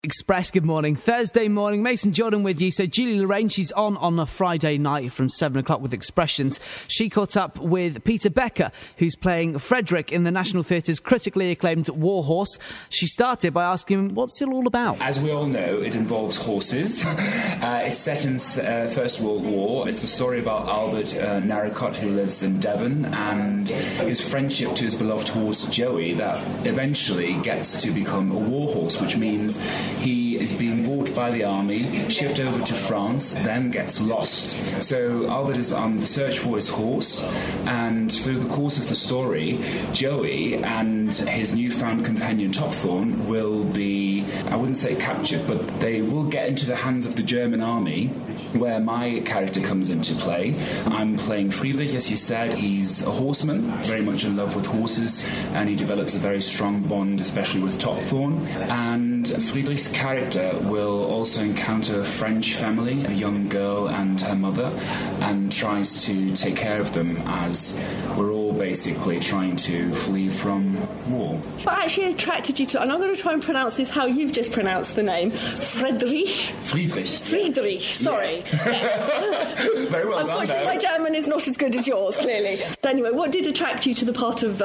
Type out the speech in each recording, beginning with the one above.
Express, good morning. Thursday morning, Mason Jordan with you. So Julie Lorraine, she's on a Friday night from 7 o'clock with Expressions. She caught up with Peter Becker, who's playing Frederick in the National Theatre's critically acclaimed War Horse. She started by asking him, what's it all about? As we all know, it involves horses. It's set in First World War. It's the story about Albert Narracott, who lives in Devon, and his friendship to his beloved horse Joey that eventually gets to become a war horse, which means he is being bought by the army, shipped over to France, then gets lost. So Albert is on the search for his horse, and through the course of the story, Joey and his newfound companion Topthorn will be, I wouldn't say captured, but they will get into the hands of the German army, where my character comes into play. I'm playing Friedrich, as you said. He's a horseman, very much in love with horses, and he develops a very strong bond, especially with Topthorn. And Friedrich's character will also encounter a French family, a young girl and her mother, and tries to take care of them as we're all basically trying to flee from war. What actually attracted you to, and I'm going to try and pronounce this how you've just pronounced the name, Friedrich, sorry. Yeah. Very well done. Unfortunately, my German is not as good as yours, clearly. Anyway, what did attract you to the part of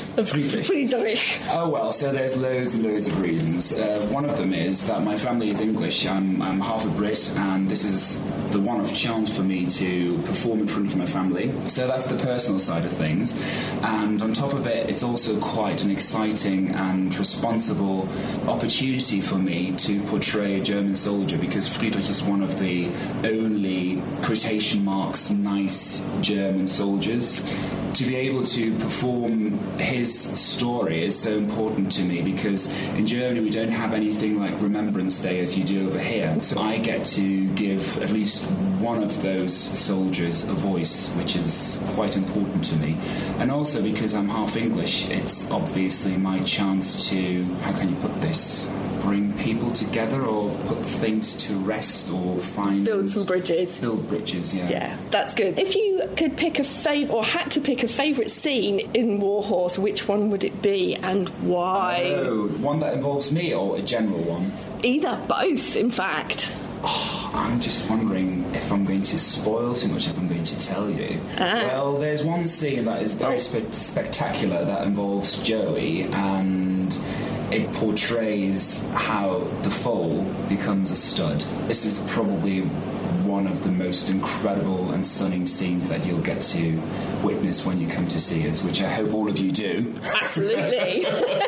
Friedrich? Oh, well, so there's loads and loads of reasons. One of them is that my family is English. I'm half a Brit, and this is the one-off chance for me to perform in front of my family. So that's the personal side of things. And on top of it, it's also quite an exciting and responsible opportunity for me to portray a German soldier, because Friedrich is one of the only, quotation marks, nice German soldiers. To be able to perform his story is so important to me, because in Germany we don't have anything like Remembrance Day as you do over here. So I get to give at least one of those soldiers a voice, which is quite important to me. And also because I'm half English, it's obviously my chance to, how can you put this, bring people together or put things to rest or build some bridges. Build bridges, yeah. Yeah, that's good. If you could pick a favourite, or had to pick a favourite scene in War Horse, which one would it be and why? Oh, one that involves me or a general one? Either, both, in fact. Oh, I'm just wondering if I'm going to spoil too much, if I'm going to tell you. Well, there's one scene that is very spectacular that involves Joey, and it portrays how the foal becomes a stud. This is probably one of the most incredible and stunning scenes that you'll get to witness when you come to see us, which I hope all of you do. Absolutely.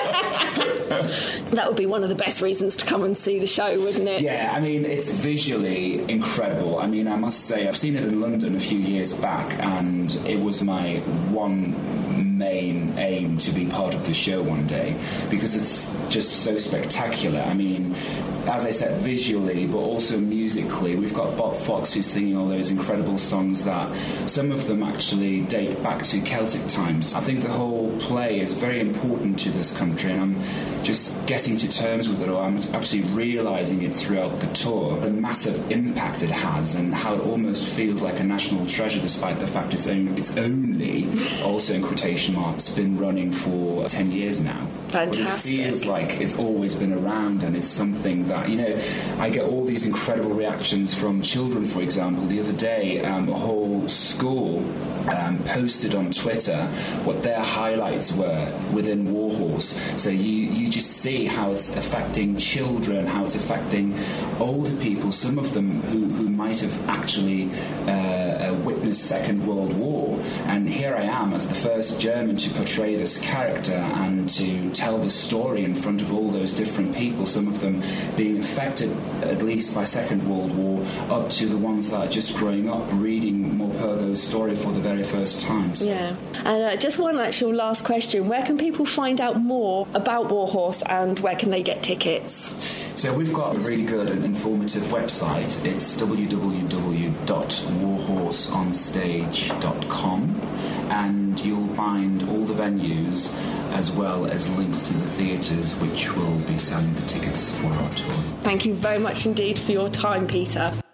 That would be one of the best reasons to come and see the show, wouldn't it? Yeah, I mean, it's visually incredible. I mean, I must say, I've seen it in London a few years back, and it was my one main aim to be part of the show one day, because it's just so spectacular. I mean, as I said, visually, but also musically. We've got Bob Fox who's singing all those incredible songs that some of them actually date back to Celtic times. I think the whole play is very important to this country, and I'm just getting to terms with it, or I'm actually realising it throughout the tour, the massive impact it has and how it almost feels like a national treasure, despite the fact it's only, also in quotation marks, been running for 10 years now. Fantastic. But it feels like it's always been around, and it's something that, you know, I get all these incredible reactions from children, for example. The other day, a whole school posted on Twitter what their highlights were within War Horse. So you just see how it's affecting children, how it's affecting older people, some of them who might have actually witnessed Second World War. And here I am as the first German to portray this character and to tell the story in front of all those different people, some of them being affected at least by Second World War, up to the ones that are just growing up reading Morpurgo's story for the very first time. So. Yeah. And just one actual last question. Where can people find out more about War Horse, and where can they get tickets? So we've got a really good and informative website. It's www.warhorseonstage.com, and you'll find all the venues as well as links to the theatres which will be selling the tickets for our tour. Thank you very much indeed for your time, Peter.